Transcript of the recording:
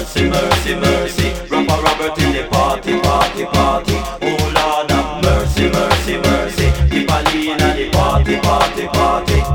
mercy, mercy, mercy. Rapper Robert in the party, party, party. Oh Lord have mercy, mercy, mercy. Keep a lean at the party, party, party.